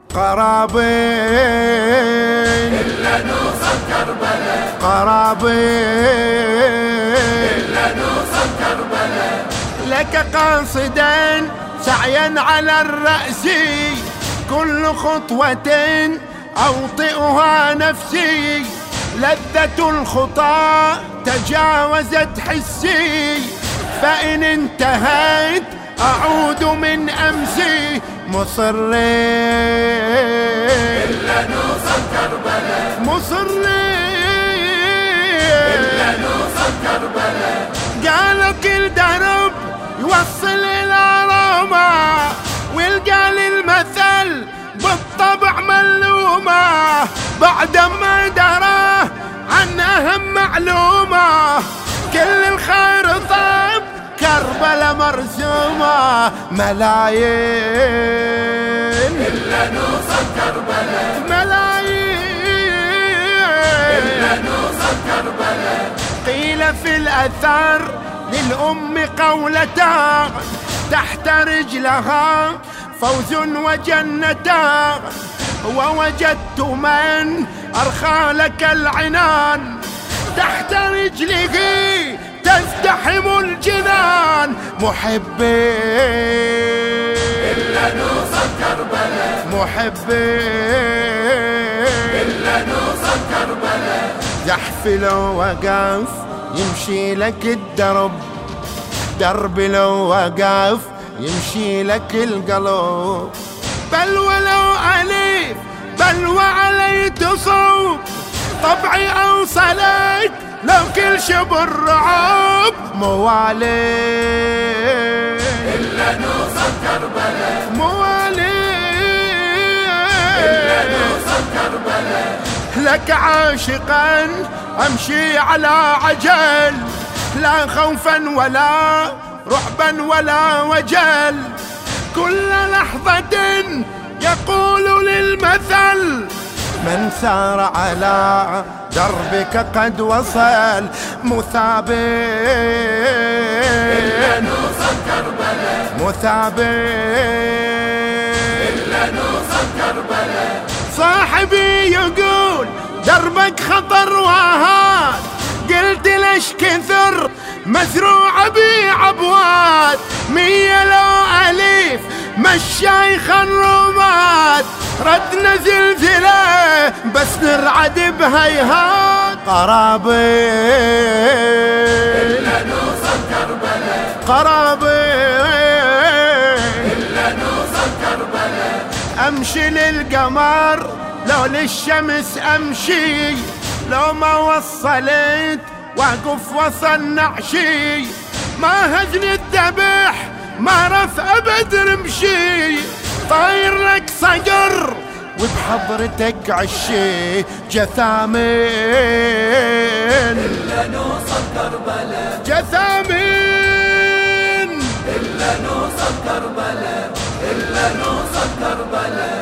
قرابين إلا نوصل كربلاء، قرابين إلا نوصل كربلاء. لك قاصدا سعيا على الرأس، كل خطوة أوطئها نفسي، لذة الخطى تجاوزت حسي، فإن انتهيت أعود من أمسي مصرين إلا نوصل كربلاء، مصرين إلا نوصل كربلاء. قال كل درب يوصل إلى روما، والقال المثل بالطبع ملومة، بعد ما دراه عن أهم معلومة، كل الخير طاب كربلاء مرسومة، ملايين إلا نوصل كربلاء، ملايين إلا نوصل كربلاء. قيل في الأثر للأم قولتان، تحت رجلها فوز وجنتان، ووجدت من أرخى لك العنان، تحت رجله تزدحم الجنان، محبين إلا نوصل كربلاء، محبين إلا نوصل كربلاء. زحف لو وقف يمشي لك الدرب، درب لو وقف يمشي لك القلب، بل ولو أليف بل وعلي تصوب، طبعي أوصلك لو كل شبر رعب، موالين إلا نوصل كربلاء، موالين إلا نوصل كربلاء. لك عاشقا أمشي على عجل، لا خوفا ولا رعبا ولا وجل، كل لحظة يقول للمثل من سار على دربك قد وصل، مثابين إلا نوصل كربلاء، مثابين إلا نوصل كربلاء. صاحبي يقول دربك خطر وهاد، قلت ليش كثر مزروع بي عبوات، 100 لو أليف مشايخ الرماد، ردنا زلزلة بس نرعد بهيهات، قرابين إلا نوصل كربلاء، قرابين إلا نوصل كربلاء. أمشي للقمر لو للشمس أمشي، لو ما وصلت واقف وصل نعشي، ما هجني الذبح ما رف أبد رمشي، طاير لك صقر وبحضرتك عشي، جثامين إلا نوصل كربلاء، جثامين إلا نوصل كربلاء، إلا نوصل كربلاء.